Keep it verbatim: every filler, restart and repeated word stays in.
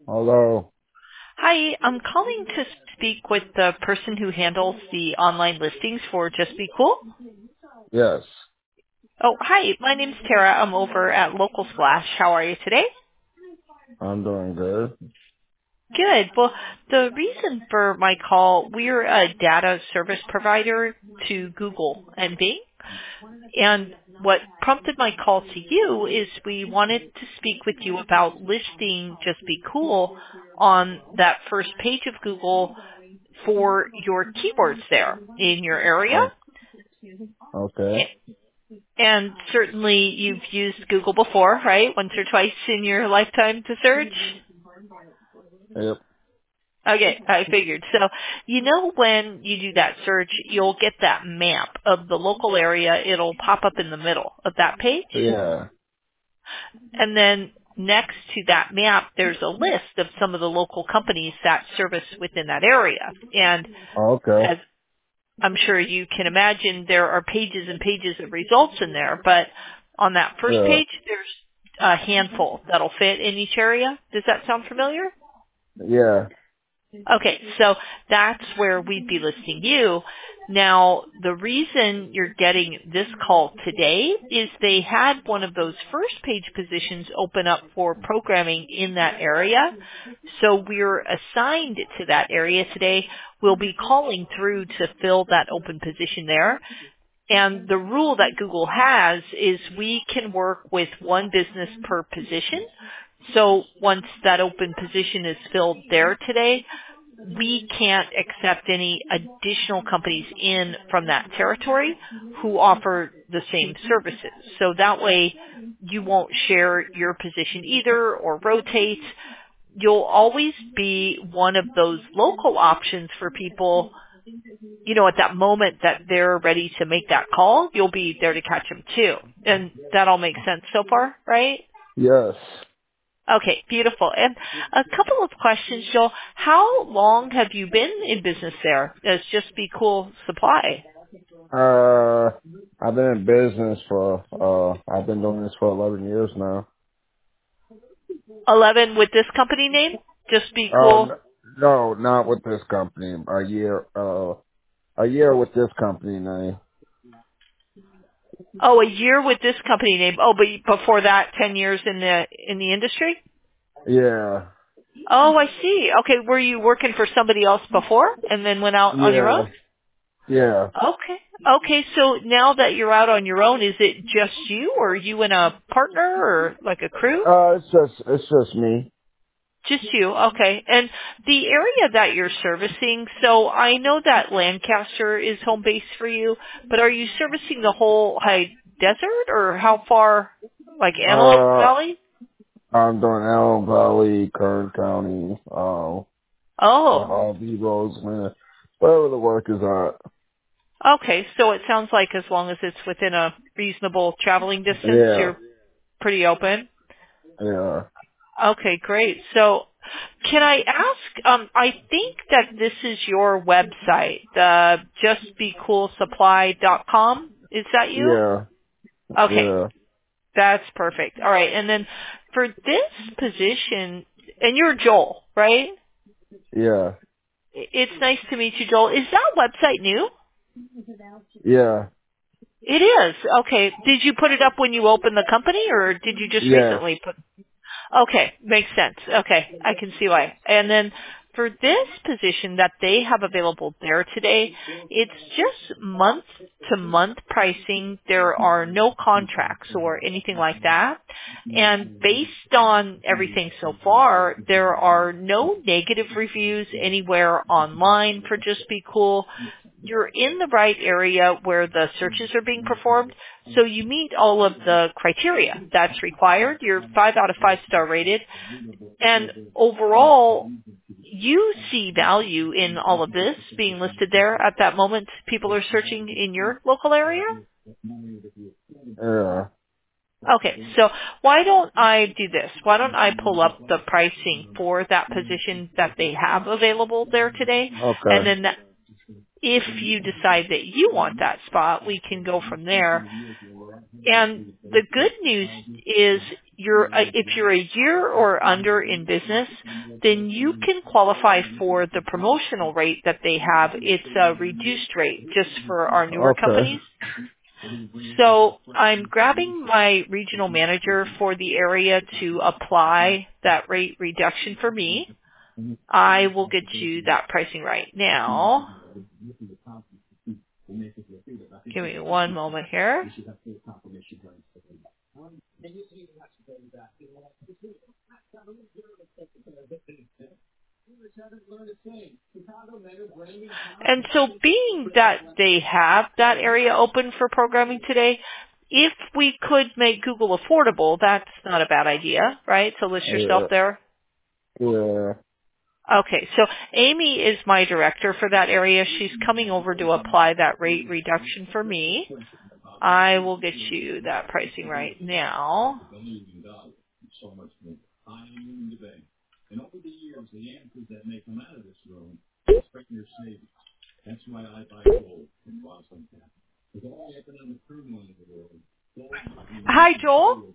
Hello. Hi, I'm calling to speak with the person who handles the online listings for Just Be Cool. Yes, Oh, hi, my name's Tara. I'm over at Local Splash. How are you today? I'm doing good. Good. Well, the reason for my call, we're a data service provider to Google and Bing. And what prompted my call to you is we wanted to speak with you about listing Just Be Cool on that first page of Google for your keywords there in your area. Oh, okay. And certainly you've used Google before, right? Once or twice in your lifetime to search. Yep. Okay, I figured. So, you know when you do that search, you'll get that map of the local area. It'll pop up in the middle of that page. Yeah. And then next to that map, there's a list of some of the local companies that service within that area. And Okay. as I'm sure you can imagine, there are pages and pages of results in there, but on that first Yeah. page, there's a handful that'll fit in each area. Does that sound familiar? Yeah. Okay, so that's where we'd be listing you. Now, the reason you're getting this call today is they had one of those first page positions open up for programming in that area. So we're assigned to that area today. We'll be calling through to fill that open position there. And the rule that Google has is we can work with one business per position. So once that open position is filled there today, we can't accept any additional companies in from that territory who offer the same services. So that way you won't share your position either or rotate. You'll always be one of those local options for people, you know, at that moment that they're ready to make that call, you'll be there to catch them too. And that all makes sense so far, right? Yes. Okay, beautiful. And a couple of questions, Joel. How long have you been in business there as Just Be Cool Supply? Uh, I've been in business for, uh, I've been doing this for eleven years now. eleven with this company name? Just Be Oh, Cool? n- no, not with this company. A year, uh, a year with this company name. Oh, a year with this company name. Oh, but before that, ten years in the in the industry? Yeah. Oh, I see. Okay, were you working for somebody else before and then went out on your Yeah. own? Yeah. Okay. Okay, so now that you're out on your own, is it just you or are you and a partner or like a crew? Uh, it's just, it's just me. Just you. Okay. And the area that you're servicing, so I know that Lancaster is home base for you, but are you servicing the whole high desert or how far, like Antelope Uh, Valley? I'm doing Allen Valley, Kern County, uh, Oh, uh, V Roseman, wherever the work is at. okay. So it sounds like as long as it's within a reasonable traveling distance, Yeah, you're pretty open. yeah, Okay, great. So can I ask, um, I think that this is your website, uh, just be cool supply dot com. Is that you? yeah, Okay, yeah, that's perfect. All right, and then for this position, and you're Joel, right? yeah, I- It's nice to meet you, Joel. Is that website new? yeah, It is. Okay. Did you put it up when you opened the company, or did you just yes, recently put? Okay, makes sense. Okay, I can see why. And then for this position that they have available there today, it's just month to month pricing. There are no contracts or anything like that. And based on everything so far, there are no negative reviews anywhere online for Just Be Cool. You're in the right area where the searches are being performed. So you meet all of the criteria that's required. You're five out of five star rated. And overall, you see value in all of this being listed there at that moment people are searching in your local area? yeah. Okay, so why don't I do this? Why don't I pull up the pricing for that position that they have available there today, and Okay, then that, if you decide that you want that spot, we can go from there. And the good news is you're a, if you're a year or under in business, then you can qualify for the promotional rate that they have. It's a reduced rate just for our newer Okay. companies. So I'm grabbing my regional manager for the area to apply that rate reduction for me. I will get you that pricing right now. Give me one moment here. And so being that they have that area open for programming today, if we could make Google affordable, that's not a bad idea, right? To list yourself Yeah. there. Yeah. Okay, so Amy is my director for that area. She's coming over to apply that rate reduction for me. I will get you that pricing right now. Hi, Joel.